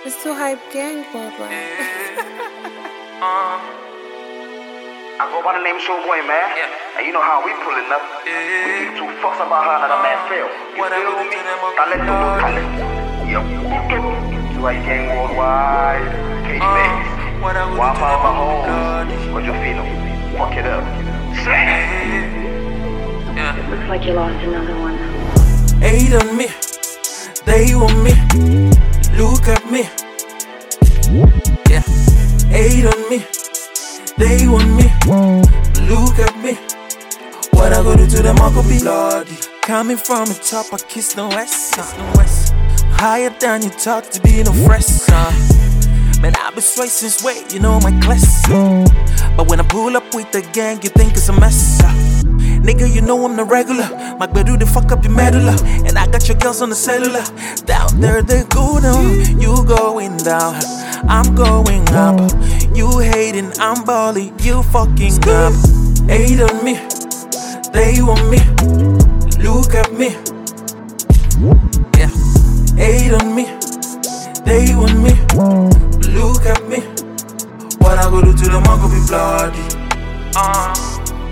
It's too hype gang, Barbara. I go by the name Showboy, man. Yeah. And you know how we pulling up. Yeah. We give two fucks about how another man fail. You feel me? Talent to no talent. Yo. Do I gang worldwide? Cage Bass. Why my homes? What you feel? Fuck it up. It looks like you lost another one. Hate on me, they want me. Look at me, yeah. Hate on me, they want me. Look at me. What I go do to them, I go be bloody. Coming from the top, I kiss the west. Higher than you talk to be no fresh. Man, I've been straight since way, you know my class. But when I pull up with the gang, you think it's a mess. Nigga, you know I'm the regular. My bedu they fuck up your medulla. And I got your girls on the cellular. Down there they go down. You going down, I'm going up. You hating, I'm balling. You fucking up. Hate on me, they want me. Look at me, yeah. Hate on me, they want me. Look at me. What I go do to them, I go be bloody.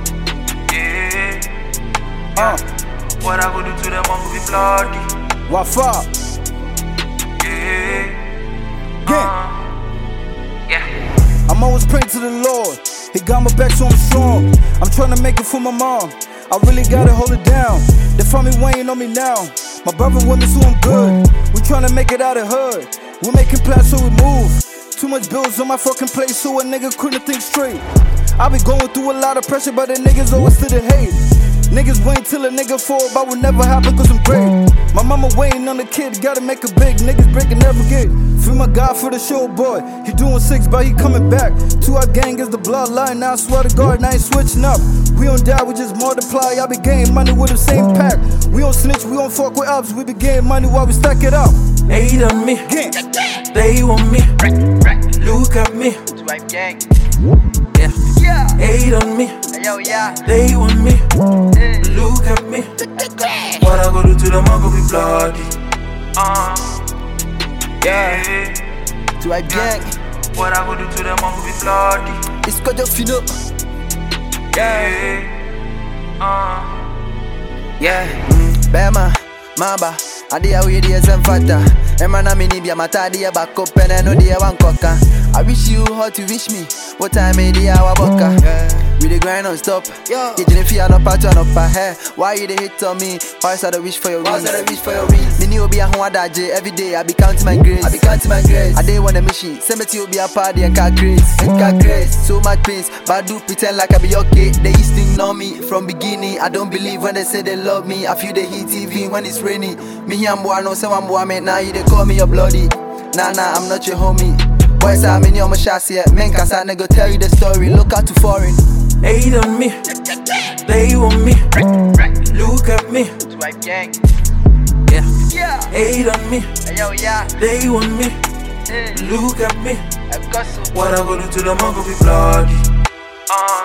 What I go do to them, I go be bloody. What fuck? Yeah. I'm always praying to the Lord. He got my back so I'm strong. I'm trying to make it for my mom. I really gotta hold it down. They find me weighing on me now. My brother with me so I'm good. We trying to make it out of hood. We're making plans so we move. Too much bills on my fucking plate so a nigga couldn't think straight. I been going through a lot of pressure but the niggas always still the hate. Niggas wait till a nigga fall, but will never happen cause I'm great. My mama waiting on the kid, gotta make a big. Niggas breaking every gate. Free my God for the show, boy. He doing 6, but he coming back. 2 our gang is the bloodline, now I swear to God, I ain't switching up. We don't die, we just multiply. I be getting money with the same pack. We don't snitch, we don't fuck with ups. We be getting money while we stack it up. Hate on me, they want me. Look at me, yeah. Hate on me, they want me. Look at me. What I go do to them, I go be bloody. Yeah. To I gang. What I go do to them, I go be bloody. It's called your fino. Yeah. Bema, Mamba. Adia we the same fata. Emana mini bia mata dia back up and I know dia one cocker. I wish you how to wish me. What time is the hour boka? We the grind non stop. You didn't feel no pattern up her hair. Why you the hit on me? Why I the wish for your wings? Me new be a home daje every day. I be counting my grace. I day want a mission. Send me to you be a party and car grace. So much pains, but do pretend like I be okay. They used to know me from beginning. I don't believe when they say they love me. I feel they hit TV when it's raining. Me and boy no say one boy man now you they call me your bloody. Nah, I'm not your homie. Boys are many on my shots here. Men cause I nigga tell you the story. Look out to foreign. Hate on me, they want me. Look at me, yeah. Hate on me, they want me. Look at me. What I go do to them, I go be bloody.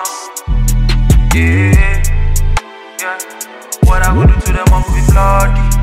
Yeah. What I go do to them, I go be bloody.